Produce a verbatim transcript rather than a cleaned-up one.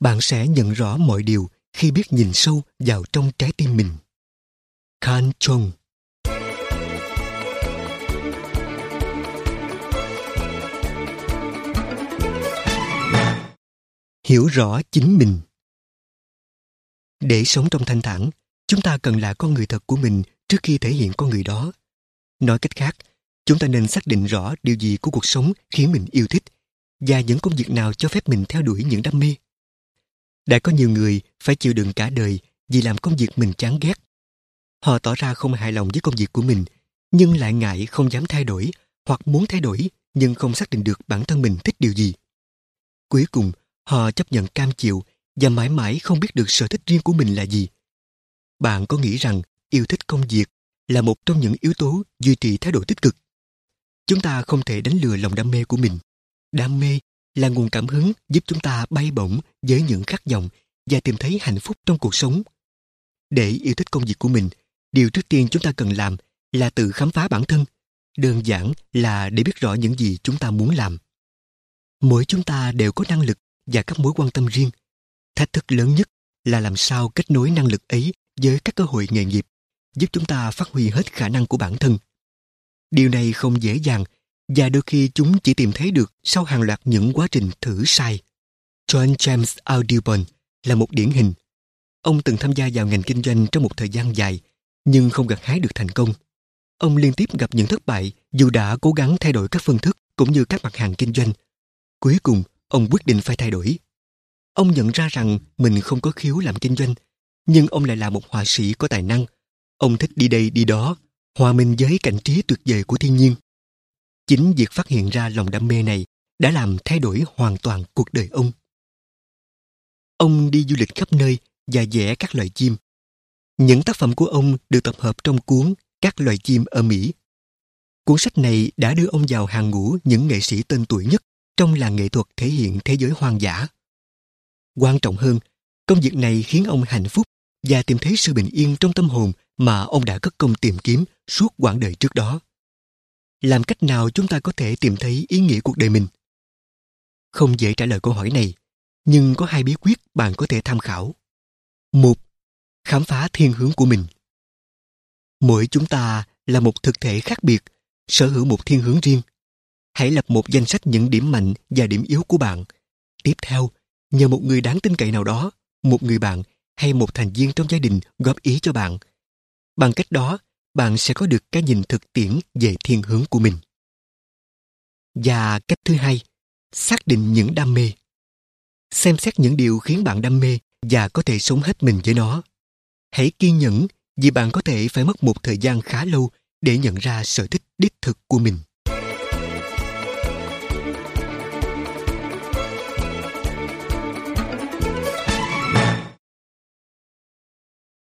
bạn sẽ nhận rõ mọi điều khi biết nhìn sâu vào trong trái tim mình. Carl Jung. Hiểu rõ chính mình. Để sống trong thanh thản, chúng ta cần là con người thật của mình trước khi thể hiện con người đó. Nói cách khác, chúng ta nên xác định rõ điều gì của cuộc sống khiến mình yêu thích và những công việc nào cho phép mình theo đuổi những đam mê. Đã có nhiều người phải chịu đựng cả đời vì làm công việc mình chán ghét. Họ tỏ ra không hài lòng với công việc của mình, nhưng lại ngại không dám thay đổi, hoặc muốn thay đổi nhưng không xác định được bản thân mình thích điều gì. Cuối cùng, họ chấp nhận cam chịu và mãi mãi không biết được sở thích riêng của mình là gì. Bạn có nghĩ rằng yêu thích công việc là một trong những yếu tố duy trì thái độ tích cực? Chúng ta không thể đánh lừa lòng đam mê của mình. Đam mê là nguồn cảm hứng giúp chúng ta bay bổng với những khát vọng và tìm thấy hạnh phúc trong cuộc sống. Để yêu thích công việc của mình, điều trước tiên chúng ta cần làm là tự khám phá bản thân. Đơn giản là để biết rõ những gì chúng ta muốn làm. Mỗi chúng ta đều có năng lực và các mối quan tâm riêng. Thách thức lớn nhất là làm sao kết nối năng lực ấy với các cơ hội nghề nghiệp, giúp chúng ta phát huy hết khả năng của bản thân. Điều này không dễ dàng, và đôi khi chúng chỉ tìm thấy được sau hàng loạt những quá trình thử sai. John James Audubon là một điển hình. Ông từng tham gia vào ngành kinh doanh trong một thời gian dài, nhưng không gặt hái được thành công. Ông liên tiếp gặp những thất bại dù đã cố gắng thay đổi các phương thức cũng như các mặt hàng kinh doanh. Cuối cùng, ông quyết định phải thay đổi. Ông nhận ra rằng mình không có khiếu làm kinh doanh, nhưng ông lại là một họa sĩ có tài năng. Ông thích đi đây đi đó, hòa mình với cảnh trí tuyệt vời của thiên nhiên. Chính việc phát hiện ra lòng đam mê này đã làm thay đổi hoàn toàn cuộc đời ông. Ông đi du lịch khắp nơi và vẽ các loài chim. Những tác phẩm của ông được tập hợp trong cuốn Các loài chim ở Mỹ. Cuốn sách này đã đưa ông vào hàng ngũ những nghệ sĩ tên tuổi nhất trong làng nghệ thuật thể hiện thế giới hoang dã. Quan trọng hơn, công việc này khiến ông hạnh phúc và tìm thấy sự bình yên trong tâm hồn mà ông đã cất công tìm kiếm suốt quãng đời trước đó. Làm cách nào chúng ta có thể tìm thấy ý nghĩa cuộc đời mình? Không dễ trả lời câu hỏi này, nhưng có hai bí quyết bạn có thể tham khảo. Một, khám phá thiên hướng của mình. Mỗi chúng ta là một thực thể khác biệt, sở hữu một thiên hướng riêng. Hãy lập một danh sách những điểm mạnh và điểm yếu của bạn. Tiếp theo, nhờ một người đáng tin cậy nào đó, một người bạn hay một thành viên trong gia đình góp ý cho bạn. Bằng cách đó, bạn sẽ có được cái nhìn thực tiễn về thiên hướng của mình. Và cách thứ hai, xác định những đam mê. Xem xét những điều khiến bạn đam mê và có thể sống hết mình với nó. Hãy kiên nhẫn vì bạn có thể phải mất một thời gian khá lâu để nhận ra sở thích đích thực của mình.